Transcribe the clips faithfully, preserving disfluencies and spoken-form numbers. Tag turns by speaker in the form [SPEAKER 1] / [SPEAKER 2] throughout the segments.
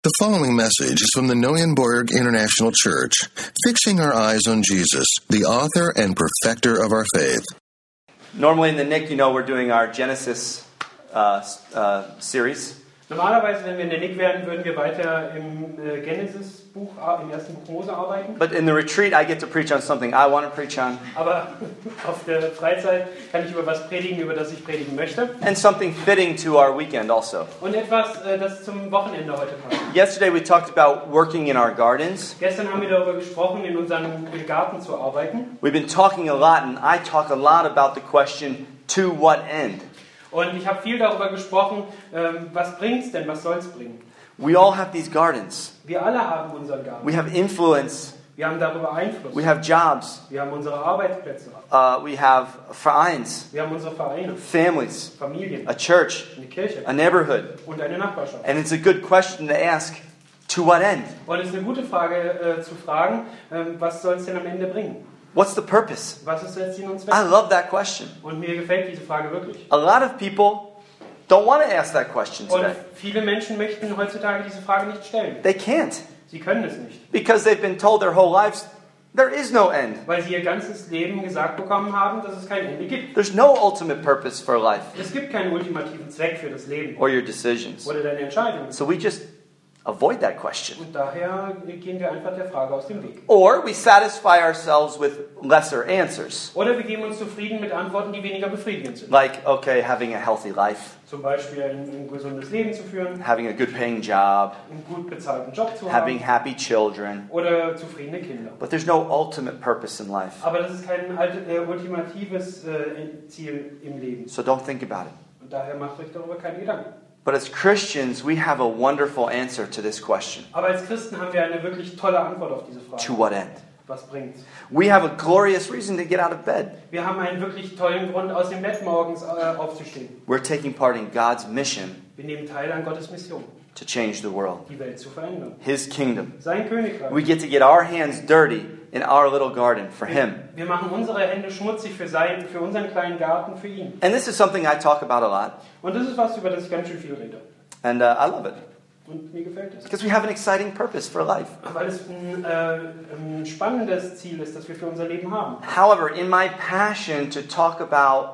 [SPEAKER 1] The following message is from the Neuenborg International Church, fixing our eyes on Jesus, the author and perfecter of our faith.
[SPEAKER 2] Normally in the N I C, you know, we're doing our Genesis uh, uh, series.
[SPEAKER 3] Normalerweise, wenn wir in der N I C wären, würden wir weiter im äh, Genesis-Buch, im ersten Buch Mose arbeiten.
[SPEAKER 2] But in the retreat, I get to preach on something I want to preach on.
[SPEAKER 3] Aber auf der Freizeit kann ich über was predigen, über das ich predigen möchte.
[SPEAKER 2] And something fitting to our weekend also.
[SPEAKER 3] Und etwas, äh, das zum Wochenende heute passt.
[SPEAKER 2] Yesterday we talked about working in our gardens.
[SPEAKER 3] Gestern haben wir darüber gesprochen, in unserem Garten zu arbeiten.
[SPEAKER 2] We've been talking a lot, and I talk a lot about the question, to what end?
[SPEAKER 3] Und ich habe viel darüber gesprochen, ähm, was bringt's denn, was soll's bringen?
[SPEAKER 2] We all have these gardens.
[SPEAKER 3] Wir alle haben unseren Garten.
[SPEAKER 2] We have influence.
[SPEAKER 3] Wir haben darüber Einfluss.
[SPEAKER 2] We have jobs.
[SPEAKER 3] Wir haben unsere Arbeitsplätze.
[SPEAKER 2] Uh, we have Vereins,
[SPEAKER 3] Wir haben unsere Vereine,
[SPEAKER 2] families,
[SPEAKER 3] Familien,
[SPEAKER 2] a church,
[SPEAKER 3] eine Kirche
[SPEAKER 2] a neighborhood.
[SPEAKER 3] und eine Nachbarschaft.
[SPEAKER 2] And it's a good question to ask, to what end?
[SPEAKER 3] Und es ist eine gute Frage äh, zu fragen, ähm, was soll es denn am Ende bringen?
[SPEAKER 2] What's the purpose?
[SPEAKER 3] Was ist der Sinn und Zweck?
[SPEAKER 2] I love that question.
[SPEAKER 3] Und mir gefällt diese Frage wirklich.
[SPEAKER 2] A lot of people don't want to ask that question
[SPEAKER 3] Und
[SPEAKER 2] today.
[SPEAKER 3] viele Menschen möchten heutzutage diese Frage nicht stellen.
[SPEAKER 2] They can't
[SPEAKER 3] Sie können es nicht,
[SPEAKER 2] because they've been told their whole lives there is no end.
[SPEAKER 3] weil sie ihr ganzes Leben gesagt bekommen haben, dass es kein Ende gibt.
[SPEAKER 2] There's no ultimate purpose for life
[SPEAKER 3] Es gibt keinen ultimativen Zweck für das Leben
[SPEAKER 2] or your decisions.
[SPEAKER 3] oder deine Entscheidungen.
[SPEAKER 2] So we just avoid that question.
[SPEAKER 3] Und daher gehen wir einfach der Frage aus dem Weg.
[SPEAKER 2] Or we satisfy ourselves with lesser answers.
[SPEAKER 3] Oder wir geben uns zufrieden mit Antworten, die weniger befriedigend sind.
[SPEAKER 2] Like, okay, having a healthy life,
[SPEAKER 3] Zum Beispiel ein, ein gesundes Leben zu führen,
[SPEAKER 2] having a good paying job,
[SPEAKER 3] einen gut bezahlten Job zu
[SPEAKER 2] having
[SPEAKER 3] haben
[SPEAKER 2] happy children.
[SPEAKER 3] oder zufriedene Kinder.
[SPEAKER 2] But there's no ultimate purpose in life.
[SPEAKER 3] Aber das ist kein alt- äh, ultimatives äh, Ziel im Leben.
[SPEAKER 2] So don't think about it.
[SPEAKER 3] Und daher macht euch darüber keine Gedanken.
[SPEAKER 2] But as Christians, we have a wonderful answer to this question.
[SPEAKER 3] Aber als Christen haben wir eine wirklich tolle Antwort auf diese Frage.
[SPEAKER 2] To what end?
[SPEAKER 3] Was bringt's?
[SPEAKER 2] We have a glorious reason to get out of bed.
[SPEAKER 3] Wir haben einen wirklich tollen Grund, aus dem Bett morgens äh, aufzustehen.
[SPEAKER 2] We're taking part in God's mission
[SPEAKER 3] Wir nehmen teil an Gottes Mission,
[SPEAKER 2] to change the world,
[SPEAKER 3] die Welt zu verändern.
[SPEAKER 2] His kingdom.
[SPEAKER 3] Sein Königreich.
[SPEAKER 2] We get to get our hands dirty in our little garden for Him.
[SPEAKER 3] Wir machen unsere Hände schmutzig für, sein, für unseren kleinen Garten, für ihn.
[SPEAKER 2] And this is something I talk about a lot,
[SPEAKER 3] Und das ist was, über das ich ganz schön viel rede.
[SPEAKER 2] and uh, I love it.
[SPEAKER 3] Und mir gefällt es.
[SPEAKER 2] Because we have an exciting purpose for life.
[SPEAKER 3] Weil es ein, äh, ein spannendes Ziel ist, das wir für unser Leben haben.
[SPEAKER 2] However, in my passion to talk about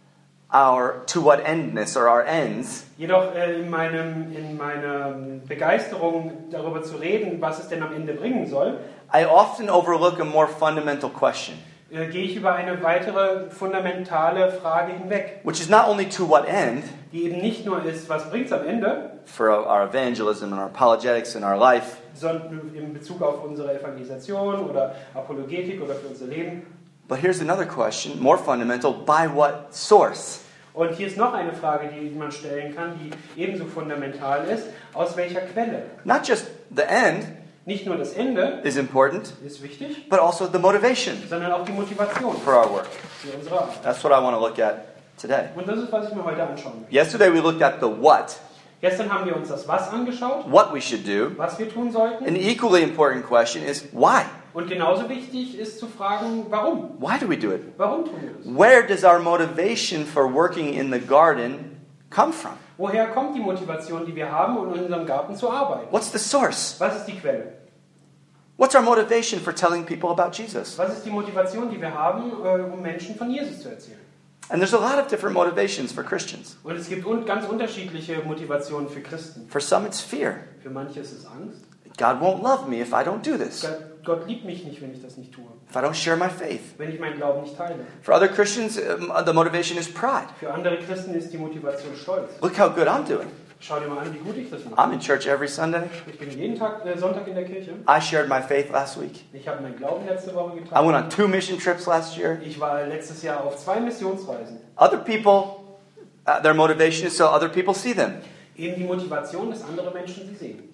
[SPEAKER 2] our to what endness or our ends,
[SPEAKER 3] Jedoch äh, in, meinem, in meiner Begeisterung darüber zu reden, was es denn am Ende bringen soll,
[SPEAKER 2] I often overlook a more fundamental question,
[SPEAKER 3] äh, gehe ich über eine weitere fundamentale Frage hinweg,
[SPEAKER 2] which is not only to what end
[SPEAKER 3] die eben nicht nur ist, was bringt es am Ende,
[SPEAKER 2] for our evangelism and our apologetics and our life,
[SPEAKER 3] sondern in Bezug auf unsere Evangelisation oder Apologetik oder für unser Leben.
[SPEAKER 2] but here's another question, more fundamental, by what source?
[SPEAKER 3] Und hier ist noch eine Frage, die man stellen kann, die ebenso fundamental ist. Aus welcher Quelle?
[SPEAKER 2] Not just the end
[SPEAKER 3] Nicht nur das Ende
[SPEAKER 2] is important,
[SPEAKER 3] ist wichtig,
[SPEAKER 2] but also the motivation
[SPEAKER 3] sondern auch die Motivation
[SPEAKER 2] for our work.
[SPEAKER 3] für unsere Arbeit.
[SPEAKER 2] That's what I want to look at today.
[SPEAKER 3] Und das ist, was ich mir heute anschauen möchte.
[SPEAKER 2] Yesterday we looked at the what,
[SPEAKER 3] Gestern haben wir uns das Was angeschaut,
[SPEAKER 2] what we should do.
[SPEAKER 3] was wir tun sollten.
[SPEAKER 2] An equally important question is why?
[SPEAKER 3] Und genauso wichtig ist zu fragen, warum?
[SPEAKER 2] Why do we do it?
[SPEAKER 3] Warum tun wir das?
[SPEAKER 2] Where does our motivation for working in the garden come from?
[SPEAKER 3] Woher kommt die Motivation, die wir haben, um in unserem Garten zu arbeiten?
[SPEAKER 2] What's the source?
[SPEAKER 3] Was ist die Quelle?
[SPEAKER 2] What's our motivation for telling people about Jesus?
[SPEAKER 3] Was ist die Motivation, die wir haben, äh, um Menschen von Jesus zu erzählen?
[SPEAKER 2] And there's a lot of different motivations for Christians.
[SPEAKER 3] Und es gibt un- ganz unterschiedliche Motivationen für Christen.
[SPEAKER 2] For some it's fear.
[SPEAKER 3] Für manche ist es Angst.
[SPEAKER 2] God won't love me if I don't do this.
[SPEAKER 3] Gott, Gott liebt mich nicht, wenn ich das nicht tue.
[SPEAKER 2] If I don't share my faith.
[SPEAKER 3] Wenn ich meinen Glauben nicht teile.
[SPEAKER 2] For other Christians, um, the motivation is pride.
[SPEAKER 3] Für andere Christen ist die Motivation Stolz.
[SPEAKER 2] Look how good I'm doing.
[SPEAKER 3] Schau dir mal an, wie gut ich das mache.
[SPEAKER 2] I'm in church every Sunday.
[SPEAKER 3] Ich bin jeden Tag, äh, Sonntag in der Kirche.
[SPEAKER 2] I shared my faith last week.
[SPEAKER 3] Ich habe meinen Glauben letzte Woche
[SPEAKER 2] I went
[SPEAKER 3] geteilt.
[SPEAKER 2] on two mission trips last year.
[SPEAKER 3] Ich war letztes Jahr auf zwei Missionsreisen.
[SPEAKER 2] Other people, uh, their motivation is so other people see them.
[SPEAKER 3] Eben die Motivation, dass andere Menschen sie sehen.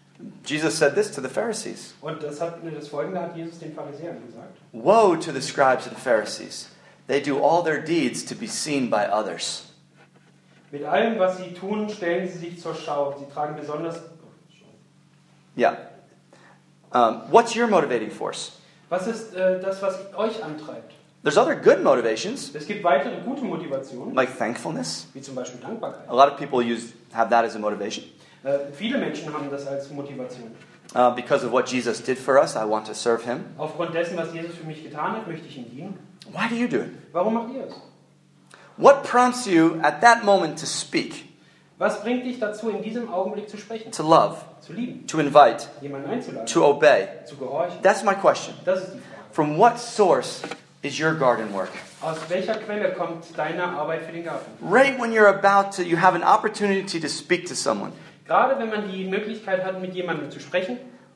[SPEAKER 2] Jesus said this to the Pharisees.
[SPEAKER 3] Und das, hat, das Folgende hat Jesus den Pharisäern gesagt.
[SPEAKER 2] Woe to the scribes and Pharisees. They do all their deeds to be seen by others.
[SPEAKER 3] Mit allem, was sie tun, stellen sie sich zur Schau. Sie tragen besonders...
[SPEAKER 2] Yeah. Um, what's your motivating force?
[SPEAKER 3] Was ist äh, das, was euch antreibt?
[SPEAKER 2] There's other good motivations,
[SPEAKER 3] Es gibt weitere gute Motivationen,
[SPEAKER 2] like thankfulness.
[SPEAKER 3] wie zum Beispiel Dankbarkeit.
[SPEAKER 2] A lot of people use have that as a motivation.
[SPEAKER 3] Äh, viele Menschen haben das als Motivation.
[SPEAKER 2] Uh, because of what Jesus did for us, I want to serve him.
[SPEAKER 3] Aufgrund dessen, was Jesus für mich getan hat, möchte ich ihm dienen.
[SPEAKER 2] Why do you do it?
[SPEAKER 3] Warum macht ihr es?
[SPEAKER 2] What prompts you at that moment to speak,
[SPEAKER 3] Was bringt dich dazu, in diesem Augenblick zu sprechen,
[SPEAKER 2] to love,
[SPEAKER 3] zu lieben,
[SPEAKER 2] to invite,
[SPEAKER 3] jemanden einzuladen,
[SPEAKER 2] to obey?
[SPEAKER 3] zu gehorchen?
[SPEAKER 2] That's my question.
[SPEAKER 3] Das ist die Frage.
[SPEAKER 2] From what source is your garden work?
[SPEAKER 3] Aus welcher Quelle kommt deine Arbeit für den Garten?
[SPEAKER 2] Right when you're about to, you have an opportunity to speak to someone.
[SPEAKER 3] Gerade wenn man die Möglichkeit hat, mit jemandem zu sprechen,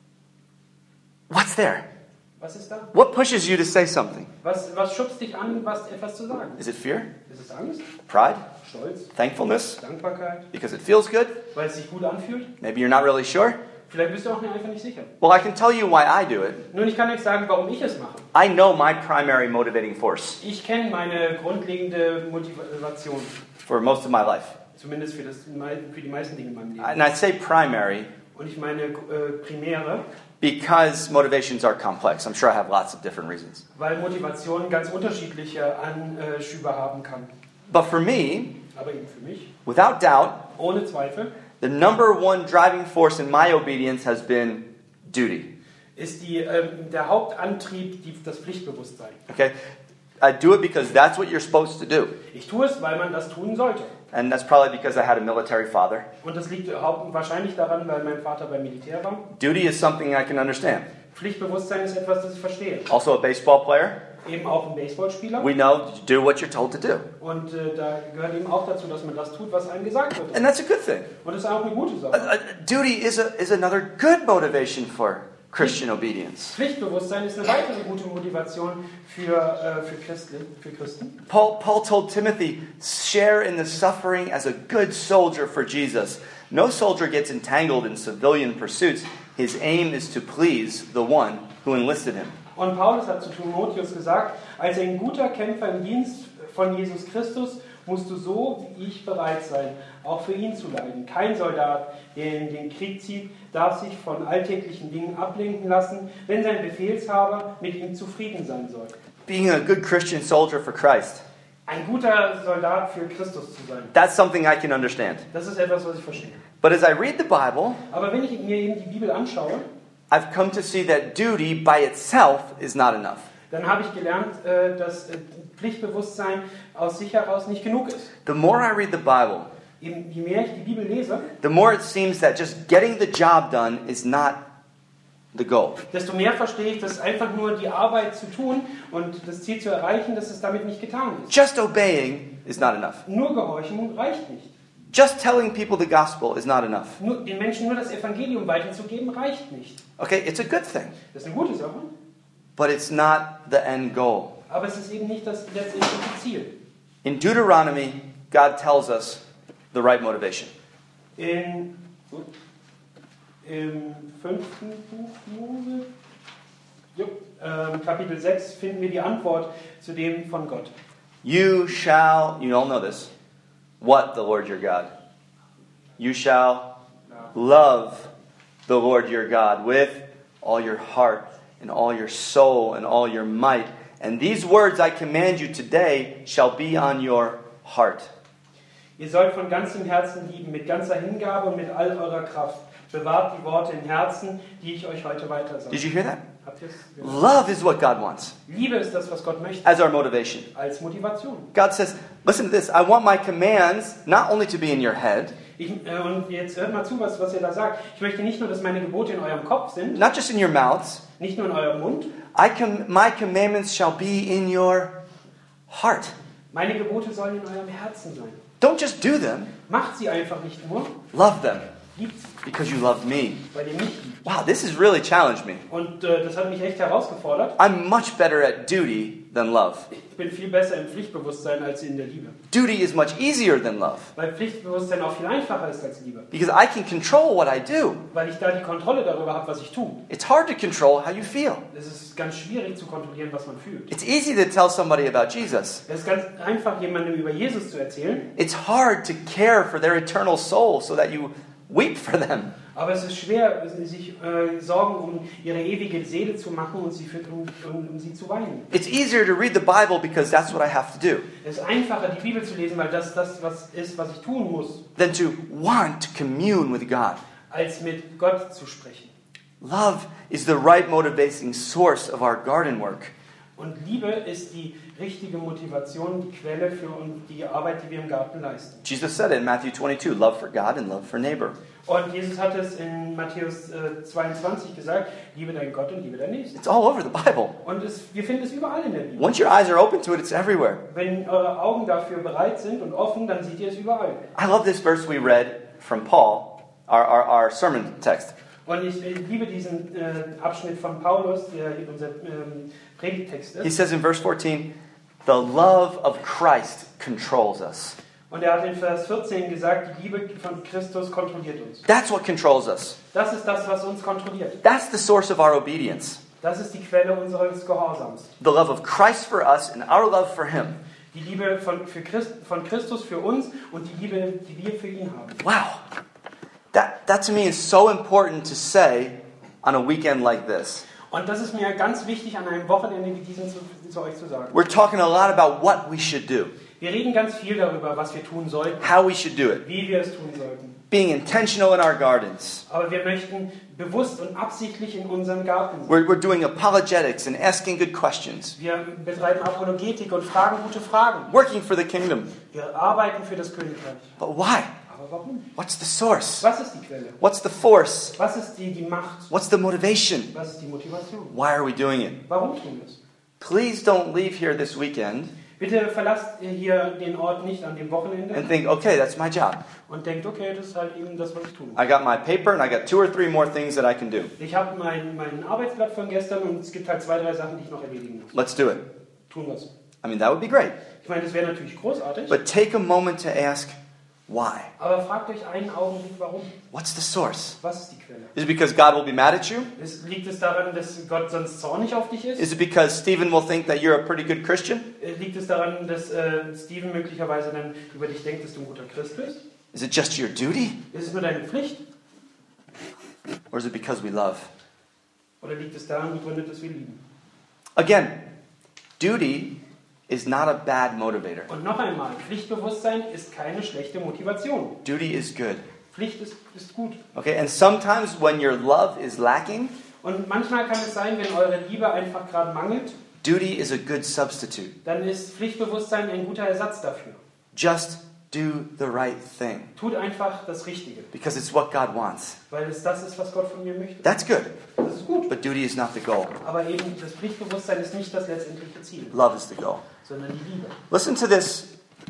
[SPEAKER 2] What's there?
[SPEAKER 3] was ist da?
[SPEAKER 2] What pushes you to say something?
[SPEAKER 3] Was, was schubst dich an, was, etwas zu sagen?
[SPEAKER 2] Is it fear?
[SPEAKER 3] Ist es Angst,
[SPEAKER 2] Pride?
[SPEAKER 3] Stolz,
[SPEAKER 2] Thankfulness?
[SPEAKER 3] Dankbarkeit,
[SPEAKER 2] Because it feels good?
[SPEAKER 3] weil es sich gut anfühlt?
[SPEAKER 2] Maybe you're not really sure?
[SPEAKER 3] Vielleicht bist du auch einfach nicht sicher.
[SPEAKER 2] Well, I can tell you why I do it.
[SPEAKER 3] Nun, ich kann euch sagen, warum ich es mache.
[SPEAKER 2] I know my primary motivating force
[SPEAKER 3] Ich kenne meine grundlegende Motivation,
[SPEAKER 2] for most of my life.
[SPEAKER 3] zumindest für, das, für die meisten Dinge in meinem Leben.
[SPEAKER 2] And I say primary
[SPEAKER 3] Und ich meine äh, primäre,
[SPEAKER 2] because motivations are complex. I'm sure I have lots of different reasons.
[SPEAKER 3] weil Motivation ganz unterschiedliche Anschübe haben kann.
[SPEAKER 2] But for me,
[SPEAKER 3] Aber eben für mich,
[SPEAKER 2] without doubt,
[SPEAKER 3] ohne Zweifel,
[SPEAKER 2] the number one driving force in my obedience has been duty.
[SPEAKER 3] ist die, ähm, der Hauptantrieb die, das Pflichtbewusstsein.
[SPEAKER 2] Okay? I do it because that's what you're supposed to do.
[SPEAKER 3] Ich tue es, weil man das tun sollte.
[SPEAKER 2] And that's probably because I had a military father.
[SPEAKER 3] Und das liegt haupt- wahrscheinlich daran, weil mein Vater beim Militär war.
[SPEAKER 2] Duty is something I can understand.
[SPEAKER 3] Pflichtbewusstsein ist etwas, das ich verstehe.
[SPEAKER 2] Also a baseball player,
[SPEAKER 3] Eben auch ein Baseballspieler.
[SPEAKER 2] we know do what you're told to do.
[SPEAKER 3] Und äh, da gehört eben auch dazu, dass man das tut, was einem gesagt wird.
[SPEAKER 2] And that's a good thing.
[SPEAKER 3] Und das ist auch eine gute
[SPEAKER 2] Uh,
[SPEAKER 3] Sache.
[SPEAKER 2] uh, duty is, a, is another good motivation for Christian obedience.
[SPEAKER 3] Pflichtbewusstsein ist eine weitere gute Motivation für, äh, für, Christen, für Christen.
[SPEAKER 2] Paul, Paul told Timothy, share in the suffering as a good soldier for Jesus. No soldier gets entangled in civilian pursuits. His aim is to please the one who enlisted him.
[SPEAKER 3] Und Paulus hat zu Timotheus gesagt, als ein guter Kämpfer im Dienst von Jesus Christus musst du so wie ich bereit sein, auch für ihn zu leiden. Kein Soldat, der in den Krieg zieht, darf sich von alltäglichen Dingen ablenken lassen, wenn sein Befehlshaber mit ihm zufrieden sein soll.
[SPEAKER 2] Being a good Christian soldier for Christ,
[SPEAKER 3] Ein guter Soldat für Christus zu sein,
[SPEAKER 2] that's something I can understand.
[SPEAKER 3] das ist etwas, was ich verstehe.
[SPEAKER 2] But as I read the Bible,
[SPEAKER 3] Aber wenn ich mir eben die Bibel anschaue,
[SPEAKER 2] I've come to see that duty by itself is not enough.
[SPEAKER 3] dann habe ich gelernt, äh, dass äh, Pflichtbewusstsein aus sich heraus nicht genug ist.
[SPEAKER 2] The more I read the Bible,
[SPEAKER 3] Eben, je mehr ich die Bibel lese,
[SPEAKER 2] the more it seems that just getting the job done is not the goal.
[SPEAKER 3] desto mehr verstehe ich, dass einfach nur die Arbeit zu tun und das Ziel zu erreichen, dass es damit nicht getan ist.
[SPEAKER 2] Just obeying is not enough.
[SPEAKER 3] Nur Gehorchen reicht nicht.
[SPEAKER 2] Just telling people the gospel is not enough.
[SPEAKER 3] Nur, den Menschen nur das Evangelium weiterzugeben, reicht nicht.
[SPEAKER 2] Okay, it's a good thing,
[SPEAKER 3] Das ist eine gute Sache,
[SPEAKER 2] but it's not the end goal.
[SPEAKER 3] aber es ist eben nicht das letztendliche Ziel.
[SPEAKER 2] In Deuteronomy, God tells us the right motivation.
[SPEAKER 3] In, Im fünften Buch Mose, jo, ähm, Kapitel sechs, finden wir die Antwort zu dem von Gott.
[SPEAKER 2] You shall, you all know this, what the Lord your God? You shall love the Lord your God with all your heart and all your soul and all your might. And these words I command you today shall be on your heart.
[SPEAKER 3] Ihr sollt von ganzem Herzen lieben, mit ganzer Hingabe und mit all eurer Kraft. Bewahrt die Worte im Herzen, die ich euch heute weitersage.
[SPEAKER 2] Did you hear that?
[SPEAKER 3] Habt ihr es gehört?
[SPEAKER 2] Love is what God wants
[SPEAKER 3] Liebe ist das, was Gott möchte,
[SPEAKER 2] as our motivation.
[SPEAKER 3] als Motivation.
[SPEAKER 2] God says, listen to this, I want my commands not only to be in your head,
[SPEAKER 3] Ich, äh, und jetzt hört mal zu, was, was ihr da sagt. Ich möchte nicht nur, dass meine Gebote in eurem Kopf sind,
[SPEAKER 2] not just in your mouths.
[SPEAKER 3] nicht nur in eurem Mund.
[SPEAKER 2] I com- my commandments shall be in your heart.
[SPEAKER 3] Meine Gebote sollen in eurem Herzen sein.
[SPEAKER 2] Don't just do them,
[SPEAKER 3] Macht sie einfach nicht nur,
[SPEAKER 2] love them
[SPEAKER 3] liebt sie,
[SPEAKER 2] because you love me.
[SPEAKER 3] weil ihr mich liebt.
[SPEAKER 2] Wow, this has really challenged me.
[SPEAKER 3] Und äh, das hat mich echt herausgefordert.
[SPEAKER 2] I'm much better at duty than love.
[SPEAKER 3] Ich bin viel besser im Pflichtbewusstsein als in der Liebe.
[SPEAKER 2] Duty is much easier than love
[SPEAKER 3] Weil Pflichtbewusstsein auch viel einfacher ist als Liebe.
[SPEAKER 2] because I can control what I do.
[SPEAKER 3] Weil ich da die Kontrolle darüber habe, was ich tue.
[SPEAKER 2] It's hard to control how you feel.
[SPEAKER 3] Es ist ganz schwierig zu kontrollieren, was man fühlt.
[SPEAKER 2] It's easy to tell somebody about Jesus.
[SPEAKER 3] Es ist ganz einfach, jemandem über Jesus zu erzählen.
[SPEAKER 2] It's hard to care for their eternal soul so that you weep for them.
[SPEAKER 3] Aber es ist schwer, sich äh, Sorgen um ihre ewige Seele zu machen und sie für, um, um, um sie zu weinen.
[SPEAKER 2] It's easier to read the Bible because that's what I have to do,
[SPEAKER 3] Es ist einfacher, die Bibel zu lesen, weil das das was ist, was ich tun muss,
[SPEAKER 2] than to want to commune with God.
[SPEAKER 3] als mit Gott zu sprechen.
[SPEAKER 2] Love is the right motivating source of our garden work.
[SPEAKER 3] Und Liebe ist die richtige Motivation, die Quelle für die Arbeit, die wir im Garten leisten.
[SPEAKER 2] Jesus said it in Matthew twenty-two, love for God and love for neighbor.
[SPEAKER 3] Und Jesus hat es in Matthäus äh, zweiundzwanzig gesagt, liebe deinen Gott und liebe deinen Nächsten.
[SPEAKER 2] It's all over the Bible.
[SPEAKER 3] Und es, wir finden es überall in der Bibel.
[SPEAKER 2] Once your eyes are open to it, it's everywhere.
[SPEAKER 3] Wenn eure Augen dafür bereit sind und offen, dann seht ihr es überall.
[SPEAKER 2] I love this verse we read from Paul, our, our, our sermon text.
[SPEAKER 3] Und ich liebe diesen äh, Abschnitt von Paulus, der unser ähm, Predigtext
[SPEAKER 2] He
[SPEAKER 3] ist.
[SPEAKER 2] says in verse fourteen, the love of Christ controls us.
[SPEAKER 3] Und er hat in Vers vierzehn gesagt, die Liebe von Christus kontrolliert uns.
[SPEAKER 2] That's what controls us.
[SPEAKER 3] Das ist das, was uns kontrolliert.
[SPEAKER 2] That's the source of our obedience.
[SPEAKER 3] Das ist die Quelle unseres Gehorsams.
[SPEAKER 2] The love of Christ for us and our love for Him.
[SPEAKER 3] Die Liebe von, für Christ, von Christus für uns und die Liebe, die wir für ihn haben.
[SPEAKER 2] Wow. That, that to me is so important to say on a weekend like this.
[SPEAKER 3] Und das ist mir ganz wichtig, an einem Wochenende wie diesem zu, zu euch zu sagen.
[SPEAKER 2] We're talking a lot about what we should do,
[SPEAKER 3] Wir reden ganz viel darüber, was wir tun sollten,
[SPEAKER 2] how we should do it,
[SPEAKER 3] wie wir es tun sollten.
[SPEAKER 2] being intentional in our gardens.
[SPEAKER 3] Aber wir möchten bewusst und absichtlich in unserem Garten sein.
[SPEAKER 2] We're, we're doing apologetics and asking good questions,
[SPEAKER 3] Wir betreiben Apologetik und fragen gute Fragen.
[SPEAKER 2] working for the kingdom.
[SPEAKER 3] Wir arbeiten für das Königreich.
[SPEAKER 2] But why?
[SPEAKER 3] Aber warum?
[SPEAKER 2] What's the source?
[SPEAKER 3] Was ist die Quelle?
[SPEAKER 2] What's the force?
[SPEAKER 3] Was ist die, die Macht?
[SPEAKER 2] What's the motivation?
[SPEAKER 3] Was ist die Motivation?
[SPEAKER 2] Why are we doing it?
[SPEAKER 3] Warum tun wir es?
[SPEAKER 2] Please don't leave here this weekend
[SPEAKER 3] Bitte verlasst hier den Ort nicht an dem Wochenende
[SPEAKER 2] and think, okay, that's my job.
[SPEAKER 3] und denkt, okay, das ist halt eben das, was ich tun muss.
[SPEAKER 2] I got my paper and I got two or three more things that I can do.
[SPEAKER 3] Ich habe mein, mein Arbeitsblatt von gestern und es gibt halt zwei, drei Sachen, die ich noch erledigen muss.
[SPEAKER 2] Let's do it.
[SPEAKER 3] Tun wir es.
[SPEAKER 2] I mean, that would be great.
[SPEAKER 3] Ich meine, das wäre natürlich großartig,
[SPEAKER 2] But take a moment to ask, why?
[SPEAKER 3] aber fragt euch einen Augenblick, warum?
[SPEAKER 2] What's the source?
[SPEAKER 3] Was ist die Quelle?
[SPEAKER 2] Is it because God will be mad at you?
[SPEAKER 3] Ist, liegt es daran, dass Gott sonst zornig auf dich ist?
[SPEAKER 2] Is it because Stephen will think that you're a pretty good Christian?
[SPEAKER 3] Äh, Liegt es daran, dass äh, Steven möglicherweise dann über dich denkt, dass du ein guter Christ bist?
[SPEAKER 2] Is it just your duty?
[SPEAKER 3] Ist es nur deine Pflicht?
[SPEAKER 2] Or is it because we love?
[SPEAKER 3] Oder liegt es daran begründet, dass wir lieben?
[SPEAKER 2] Again, duty is not a bad motivator.
[SPEAKER 3] Und noch einmal, Pflichtbewusstsein ist keine schlechte Motivation.
[SPEAKER 2] Duty is good.
[SPEAKER 3] Pflicht ist, ist gut.
[SPEAKER 2] Okay, and sometimes when your love is lacking,
[SPEAKER 3] Und manchmal kann es sein, wenn eure Liebe einfach gerade mangelt,
[SPEAKER 2] duty is a good substitute.
[SPEAKER 3] dann ist Pflichtbewusstsein ein guter Ersatz dafür.
[SPEAKER 2] Just do the right thing
[SPEAKER 3] Tut einfach das Richtige,
[SPEAKER 2] because it's what God wants.
[SPEAKER 3] weil es das ist, was Gott von mir möchte.
[SPEAKER 2] That's good,
[SPEAKER 3] Das ist gut.
[SPEAKER 2] but duty is not the goal.
[SPEAKER 3] Aber eben das Pflichtbewusstsein ist nicht das letztendliche Ziel,
[SPEAKER 2] Love is the goal.
[SPEAKER 3] sondern die Liebe.
[SPEAKER 2] Listen to this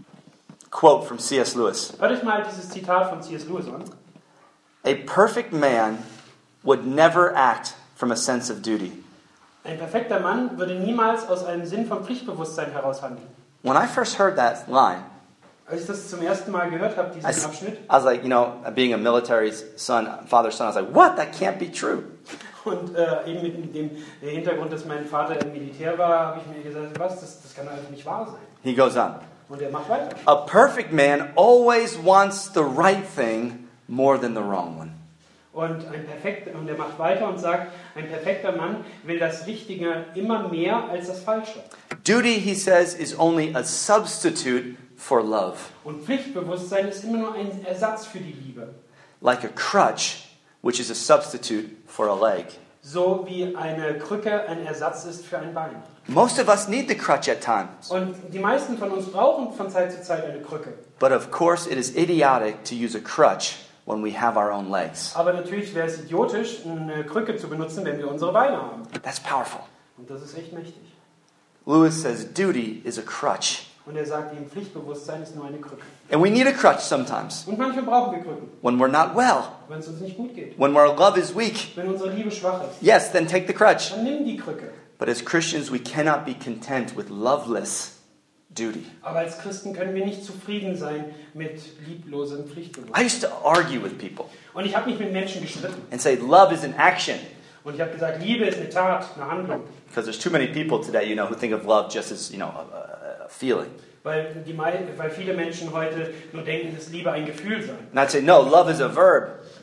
[SPEAKER 2] quote from C S Lewis.
[SPEAKER 3] Hört euch mal dieses Zitat von C S Lewis an.
[SPEAKER 2] A perfect man would never act from a sense of duty.
[SPEAKER 3] Ein perfekter Mann würde niemals aus einem Sinn von Pflichtbewusstsein heraus handeln.
[SPEAKER 2] When I first heard that line,
[SPEAKER 3] Als ich das zum ersten Mal gehört habe,
[SPEAKER 2] I,
[SPEAKER 3] diesen
[SPEAKER 2] s-
[SPEAKER 3] Abschnitt,
[SPEAKER 2] I was like, you know, being a military son, father's son, I was like, what? That can't be true.
[SPEAKER 3] und äh, eben mit dem Hintergrund, dass mein Vater im Militär war, habe ich mir gesagt, was, das, das kann einfach nicht wahr sein.
[SPEAKER 2] He goes on.
[SPEAKER 3] Und er macht weiter.
[SPEAKER 2] A perfect man always wants the right thing more than the wrong one.
[SPEAKER 3] Und, ein perfekt, und er macht weiter und sagt, ein perfekter Mann will das Richtige immer mehr als das Falsche.
[SPEAKER 2] Duty, he says, is only a substitute for love.
[SPEAKER 3] Und Pflichtbewusstsein ist immer nur ein Ersatz für die Liebe.
[SPEAKER 2] Like a crutch, which is a substitute for a leg.
[SPEAKER 3] So wie eine Krücke ein Ersatz ist für ein Bein.
[SPEAKER 2] Most of us need the crutch at times.
[SPEAKER 3] Und die meisten von uns brauchen von Zeit zu Zeit eine Krücke.
[SPEAKER 2] But of course, it is idiotic to use a crutch when we have our own legs.
[SPEAKER 3] Aber natürlich wäre es idiotisch, eine Krücke zu benutzen, wenn wir unsere Beine haben.
[SPEAKER 2] That's powerful.
[SPEAKER 3] Und das ist echt mächtig.
[SPEAKER 2] Lewis says duty is a crutch.
[SPEAKER 3] Und er sagt, ihm Pflichtbewusstsein ist nur eine Krücke.
[SPEAKER 2] And we need a crutch sometimes
[SPEAKER 3] Und manchmal brauchen wir Krücken,
[SPEAKER 2] when we're not well,
[SPEAKER 3] wenn es uns nicht gut geht.
[SPEAKER 2] when our love is weak.
[SPEAKER 3] Wenn unsere Liebe schwach ist,
[SPEAKER 2] Yes, then take the crutch.
[SPEAKER 3] dann nimm die Krücke.
[SPEAKER 2] But as Christians, we cannot be content with loveless duty.
[SPEAKER 3] Aber als Christen können wir nicht zufrieden sein mit lieblosem
[SPEAKER 2] I
[SPEAKER 3] Pflichtbewusstsein.
[SPEAKER 2] used to argue with people
[SPEAKER 3] Und ich habe mich mit Menschen gestritten.
[SPEAKER 2] and say love is an action.
[SPEAKER 3] Und ich habe gesagt, Liebe ist eine Tat, eine Handlung.
[SPEAKER 2] Because there's too many people today, you know, who think of love just as, you know, a, a feeling.
[SPEAKER 3] Weil, die, mei- weil viele Menschen heute nur denken, dass Liebe ein Gefühl sei.
[SPEAKER 2] And I'd say, no, love is a verb.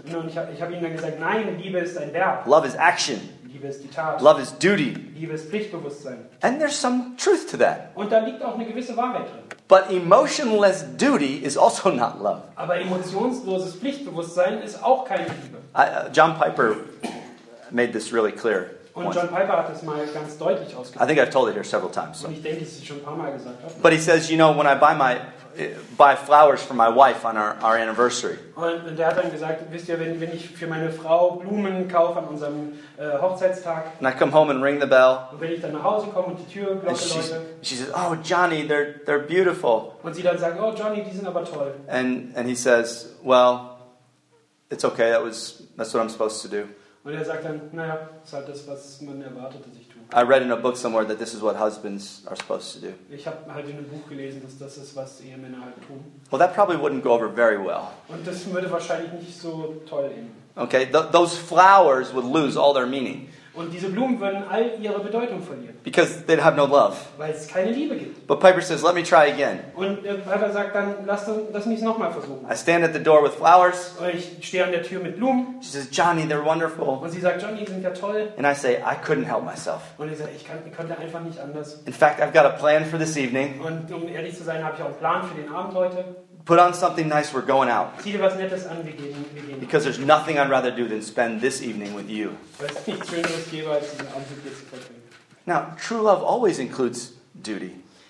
[SPEAKER 3] Und ich habe ich hab ihnen dann gesagt, nein, Liebe ist ein Verb.
[SPEAKER 2] Love is action.
[SPEAKER 3] Liebe ist die Tat.
[SPEAKER 2] Love is duty.
[SPEAKER 3] Liebe ist Pflichtbewusstsein.
[SPEAKER 2] And there's some truth to that.
[SPEAKER 3] Und da liegt auch eine gewisse Wahrheit drin.
[SPEAKER 2] But emotionless duty is also not love.
[SPEAKER 3] Aber emotionsloses Pflichtbewusstsein ist auch keine Liebe.
[SPEAKER 2] I, uh, John Piper made this really clear.
[SPEAKER 3] Und John Piper hat das mal ganz deutlich
[SPEAKER 2] I
[SPEAKER 3] ausgedrückt.
[SPEAKER 2] think I've told it here several times. So.
[SPEAKER 3] Und ich denke, dass ich es schon ein paar Mal gesagt habe.
[SPEAKER 2] But he says, you know, when I buy my buy flowers for my wife on our, our anniversary,
[SPEAKER 3] Und, und der hat dann gesagt, wisst ihr, wenn, wenn ich für meine Frau Blumen kaufe an unserem äh, Hochzeitstag
[SPEAKER 2] and I come home and ring the bell,
[SPEAKER 3] und wenn ich dann nach Hause komme und die
[SPEAKER 2] and
[SPEAKER 3] Türglocke
[SPEAKER 2] she,
[SPEAKER 3] läute
[SPEAKER 2] she says, oh, Johnny, they're they're beautiful.
[SPEAKER 3] und sie dann sagt, oh Johnny, die sind aber toll.
[SPEAKER 2] And and he says, well, it's okay. That was that's what I'm supposed to do.
[SPEAKER 3] Und er sagt dann, naja, das ist halt das, was man erwartet, dass ich tue.
[SPEAKER 2] I read in a book somewhere that this is what husbands are supposed to do.
[SPEAKER 3] Ich habe halt in einem Buch gelesen, dass das ist, was Ehemänner halt tun.
[SPEAKER 2] Well, that probably wouldn't go over very well.
[SPEAKER 3] Und das würde wahrscheinlich nicht so toll enden.
[SPEAKER 2] Okay, Th- those flowers would lose all their meaning
[SPEAKER 3] Und diese Blumen würden all ihre Bedeutung verlieren,
[SPEAKER 2] because they'd have no love.
[SPEAKER 3] weil es keine Liebe gibt.
[SPEAKER 2] But Piper says, let me try again.
[SPEAKER 3] Und der Piper sagt dann, lass, lass mich es nochmal versuchen.
[SPEAKER 2] I stand at the door with flowers.
[SPEAKER 3] Und ich stehe an der Tür mit Blumen
[SPEAKER 2] She says, Johnny, they're wonderful.
[SPEAKER 3] und sie sagt, Johnny, die sind ja toll.
[SPEAKER 2] And I say, I couldn't help myself.
[SPEAKER 3] Und ich sage, ich, kann, ich konnte einfach nicht anders.
[SPEAKER 2] In fact, I've got a plan for this evening.
[SPEAKER 3] Und um ehrlich zu sein, habe ich auch einen Plan für den Abend heute.
[SPEAKER 2] Put on something nice, we're going out.
[SPEAKER 3] Zieh dir was Nettes an, wir gehen. Wir gehen.
[SPEAKER 2] Because there's nothing I'd rather do than spend this evening with you.
[SPEAKER 3] Weil es nichts Schöneres gäbe, als diesen Abend mit dir zu verbringen.
[SPEAKER 2] Now, true love always includes duty.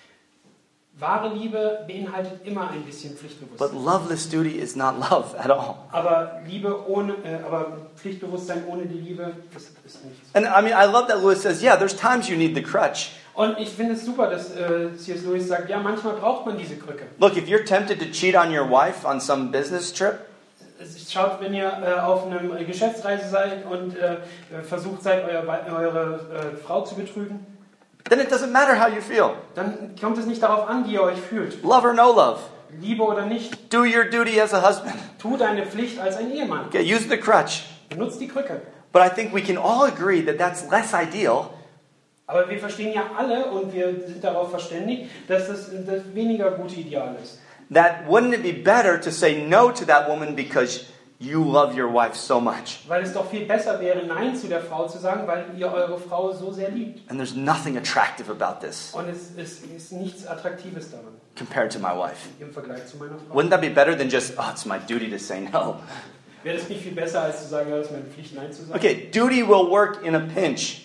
[SPEAKER 3] Wahre Liebe beinhaltet immer ein bisschen
[SPEAKER 2] But
[SPEAKER 3] Pflichtbewusstsein.
[SPEAKER 2] loveless duty is not love at all.
[SPEAKER 3] Aber Liebe ohne, äh, aber Pflichtbewusstsein ohne die Liebe ist, ist nichts.
[SPEAKER 2] And I mean, I love that Lewis says, yeah, there's times you need the crutch.
[SPEAKER 3] Und ich finde es super, dass äh, C S Lewis sagt, ja, manchmal braucht man diese Krücke.
[SPEAKER 2] Look, if you're tempted to cheat on your wife on some business trip,
[SPEAKER 3] Schaut, wenn ihr äh, auf einer Geschäftsreise seid und äh, versucht seid, euer, eure äh, Frau zu betrügen,
[SPEAKER 2] then it doesn't matter how you feel.
[SPEAKER 3] dann kommt es nicht darauf an, wie ihr euch fühlt.
[SPEAKER 2] Love or no love.
[SPEAKER 3] Liebe oder nicht,
[SPEAKER 2] Do your duty as a husband.
[SPEAKER 3] tu deine Pflicht als ein Ehemann.
[SPEAKER 2] Okay, use the crutch.
[SPEAKER 3] Benutzt die Krücke.
[SPEAKER 2] But I think we can all agree that that's less ideal
[SPEAKER 3] Aber wir verstehen ja alle und wir sind darauf verständigt, dass das das weniger gute Ideal ist.
[SPEAKER 2] that wouldn't it be better to say no to that woman because you love your wife so much?
[SPEAKER 3] Weil es doch viel besser wäre, Nein zu der Frau zu sagen, weil ihr eure Frau so sehr liebt.
[SPEAKER 2] And there's nothing attractive about this
[SPEAKER 3] Und es ist, ist nichts Attraktives daran
[SPEAKER 2] compared to my wife.
[SPEAKER 3] im Vergleich zu meiner Frau.
[SPEAKER 2] Wouldn't that be better than just, oh, it's my duty to say no?
[SPEAKER 3] Wäre das nicht viel besser, als zu sagen, ja, das ist meine Pflicht, Nein zu sagen?
[SPEAKER 2] Okay, duty will work in a pinch,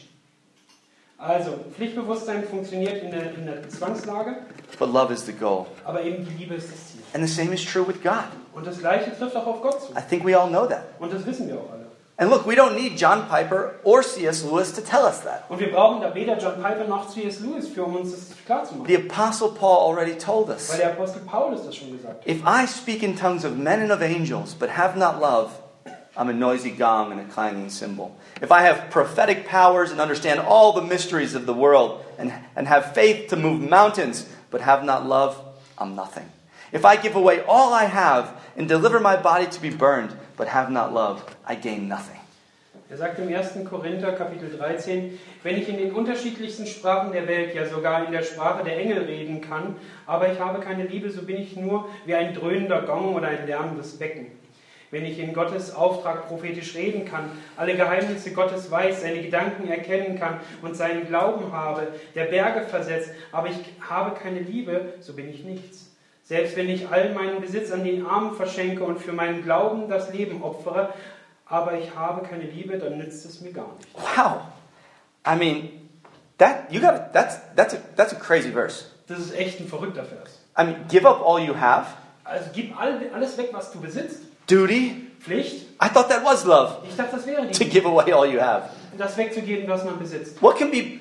[SPEAKER 3] Also, Pflichtbewusstsein funktioniert in der, in der Zwangslage,
[SPEAKER 2] but love is the goal.
[SPEAKER 3] aber eben die Liebe ist das Ziel.
[SPEAKER 2] And the same is true with God.
[SPEAKER 3] Und das Gleiche trifft auch auf Gott zu.
[SPEAKER 2] I think we all know that.
[SPEAKER 3] Und das wissen wir auch alle.
[SPEAKER 2] And look, we don't need John Piper or C S Lewis to tell us that.
[SPEAKER 3] Und wir brauchen da weder John Piper noch C S Lewis für, um uns das klarzumachen.
[SPEAKER 2] The Apostle Paul already told
[SPEAKER 3] Weil
[SPEAKER 2] us,
[SPEAKER 3] der Apostel Paulus das schon gesagt hat.
[SPEAKER 2] if I speak in tongues of men and of angels, but have not love, I'm a noisy gong and a clanging cymbal. If I have prophetic powers and understand all the mysteries of the world and, and have faith to move mountains, but have not love, I'm nothing. If I give away all I have and deliver my body to be burned, but have not love, I gain nothing.
[SPEAKER 3] Er sagt im ersten Korinther Kapitel dreizehn, wenn ich in den unterschiedlichsten Sprachen der Welt, ja sogar in der Sprache der Engel reden kann, aber ich habe keine Liebe, so bin ich nur wie ein dröhnender Gong oder ein lärmendes Becken. Wenn ich in Gottes Auftrag prophetisch reden kann, alle Geheimnisse Gottes weiß, seine Gedanken erkennen kann und seinen Glauben habe, der Berge versetzt, aber ich habe keine Liebe, so bin ich nichts. Selbst wenn ich all meinen Besitz an den Armen verschenke und für meinen Glauben das Leben opfere, aber ich habe keine Liebe, dann nützt es mir gar nicht.
[SPEAKER 2] Wow. I mean, that you got that's that's a, that's a crazy verse.
[SPEAKER 3] Das ist echt ein verrückter Vers.
[SPEAKER 2] I mean, give up all you have,
[SPEAKER 3] Also gib all, alles weg, was du besitzt.
[SPEAKER 2] duty.
[SPEAKER 3] Pflicht.
[SPEAKER 2] I thought that was love,
[SPEAKER 3] Ich dachte, das wäre
[SPEAKER 2] to
[SPEAKER 3] die
[SPEAKER 2] give away all you have.
[SPEAKER 3] das wegzugeben, was man besitzt.
[SPEAKER 2] What can be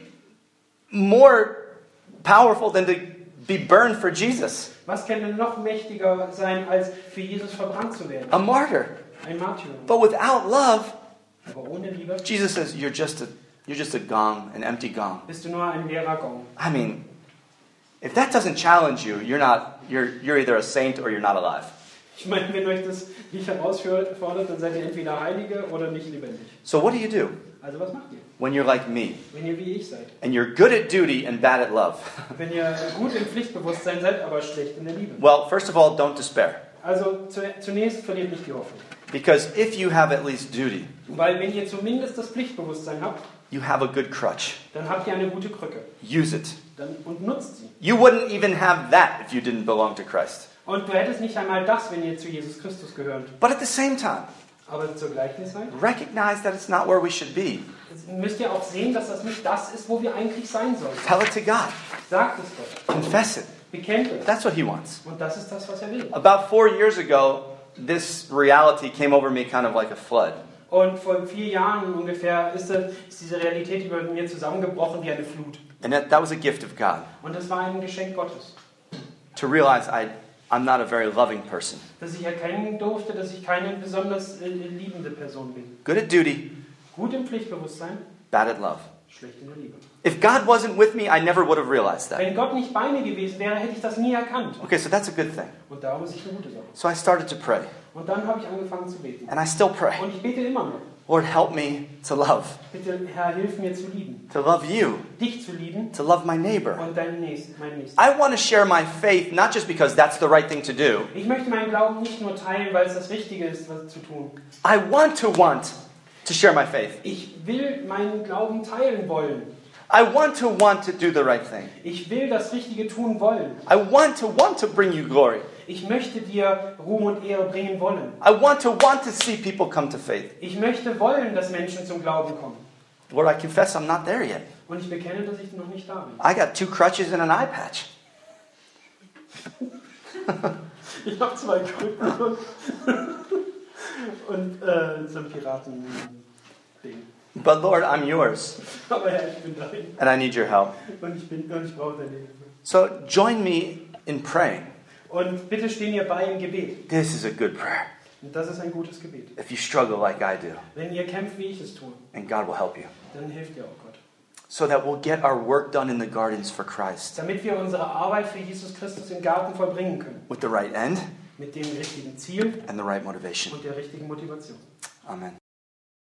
[SPEAKER 2] more powerful than to be burned for Jesus?
[SPEAKER 3] Was kann denn noch mächtiger sein, als für Jesus verbrannt zu werden?
[SPEAKER 2] A martyr.
[SPEAKER 3] Ein Martyr.
[SPEAKER 2] But without love,
[SPEAKER 3] Aber ohne Liebe
[SPEAKER 2] Jesus says you're just a you're just a gong, an empty gong.
[SPEAKER 3] bist du nur ein leerer Gong.
[SPEAKER 2] I mean, if that doesn't challenge you, you're not you're you're either a saint or you're not alive.
[SPEAKER 3] Ich meine, wenn euch das nicht herausfordert, dann seid ihr entweder Heilige oder nicht lebendig.
[SPEAKER 2] So what do you do
[SPEAKER 3] Also was macht ihr,
[SPEAKER 2] when you're like me
[SPEAKER 3] wenn ihr wie ich seid?
[SPEAKER 2] and you're good at duty and bad at love?
[SPEAKER 3] Wenn ihr gut im Pflichtbewusstsein seid, aber schlecht in der Liebe.
[SPEAKER 2] Well, first of all, don't despair.
[SPEAKER 3] Also zu, zunächst verliert nicht die Hoffnung.
[SPEAKER 2] Because if you have at least duty,
[SPEAKER 3] Weil wenn ihr zumindest das Pflichtbewusstsein habt,
[SPEAKER 2] you have a good crutch.
[SPEAKER 3] dann habt ihr eine gute Krücke.
[SPEAKER 2] Use it.
[SPEAKER 3] Dann, und nutzt sie.
[SPEAKER 2] You wouldn't even have that if you didn't belong to Christ.
[SPEAKER 3] Und du hättest nicht einmal das, wenn ihr zu Jesus Christus gehört.
[SPEAKER 2] But at the same time,
[SPEAKER 3] Aber zur gleichen Zeit
[SPEAKER 2] recognize that it's not where we should be.
[SPEAKER 3] müsst ihr auch sehen, dass das nicht das ist, wo wir eigentlich sein sollten.
[SPEAKER 2] Tell it to God.
[SPEAKER 3] Sagt es Gott.
[SPEAKER 2] Confess it.
[SPEAKER 3] Bekennt es.
[SPEAKER 2] That's what He wants.
[SPEAKER 3] Und das ist das, was er will.
[SPEAKER 2] About four years ago, this reality came over me kind of like a flood.
[SPEAKER 3] Und vor vier Jahren ungefähr ist, das, ist diese Realität über mir zusammengebrochen wie eine Flut.
[SPEAKER 2] And that, that was a gift of God.
[SPEAKER 3] Und das war ein Geschenk Gottes.
[SPEAKER 2] To realize I, I'm not a very loving person.
[SPEAKER 3] Dass ich erkennen durfte, dass ich keine besonders äh, liebende Person bin.
[SPEAKER 2] Good at duty,
[SPEAKER 3] Gut im Pflichtbewusstsein,
[SPEAKER 2] bad at love.
[SPEAKER 3] schlecht in der Liebe.
[SPEAKER 2] If God wasn't with me, I never would have realized that.
[SPEAKER 3] Wenn Gott nicht bei mir gewesen wäre, hätte ich das nie erkannt.
[SPEAKER 2] Okay, so that's a good thing.
[SPEAKER 3] Und darum ist es eine gute Sache.
[SPEAKER 2] So I started to pray.
[SPEAKER 3] Und dann habe ich angefangen zu beten.
[SPEAKER 2] And I still pray.
[SPEAKER 3] Und ich bete immer noch.
[SPEAKER 2] Lord, help me to love.
[SPEAKER 3] Bitte, Herr, hilf mir zu lieben.
[SPEAKER 2] To love you.
[SPEAKER 3] Dich zu lieben
[SPEAKER 2] To love my neighbor.
[SPEAKER 3] und deinen Nächsten, meinen Nächsten.
[SPEAKER 2] I want to share my faith not just because that's the right thing to do.
[SPEAKER 3] Ich möchte meinen Glauben nicht nur teilen, weil es das Richtige ist, was zu tun.
[SPEAKER 2] I want to want to share my faith.
[SPEAKER 3] Ich will meinen Glauben teilen wollen.
[SPEAKER 2] I want to want to do the right thing.
[SPEAKER 3] Ich will das Richtige tun wollen.
[SPEAKER 2] I want to want to bring you glory.
[SPEAKER 3] Ich möchte dir Ruhm und Ehre bringen wollen.
[SPEAKER 2] I want to want to see people come to faith.
[SPEAKER 3] Ich möchte wollen, dass Menschen zum Glauben kommen.
[SPEAKER 2] Lord, I confess I'm not there yet.
[SPEAKER 3] Und ich bekenne, dass ich noch nicht da bin.
[SPEAKER 2] I got two crutches and an eye patch.
[SPEAKER 3] Ich habe zwei Krücken und, und äh, so ein Piraten-Ding.
[SPEAKER 2] But Lord, I'm yours.
[SPEAKER 3] Aber Herr, ich bin dein.
[SPEAKER 2] And I need your help.
[SPEAKER 3] Und ich, bin, und ich brauche deine Hilfe.
[SPEAKER 2] So join me in praying.
[SPEAKER 3] Und bitte stehen ihr bei im Gebet.
[SPEAKER 2] This is a good prayer.
[SPEAKER 3] Und das ist ein gutes Gebet.
[SPEAKER 2] If you struggle like I do,
[SPEAKER 3] Wenn ihr kämpft, wie ich es tue,
[SPEAKER 2] and God will help you.
[SPEAKER 3] dann hilft ihr auch Gott.
[SPEAKER 2] So that we'll get our work done in the gardens for Christ.
[SPEAKER 3] Damit wir unsere Arbeit für Jesus Christus im Garten vollbringen können.
[SPEAKER 2] With the right end
[SPEAKER 3] Mit dem richtigen Ziel
[SPEAKER 2] and the right motivation.
[SPEAKER 3] und der richtigen Motivation.
[SPEAKER 2] Amen.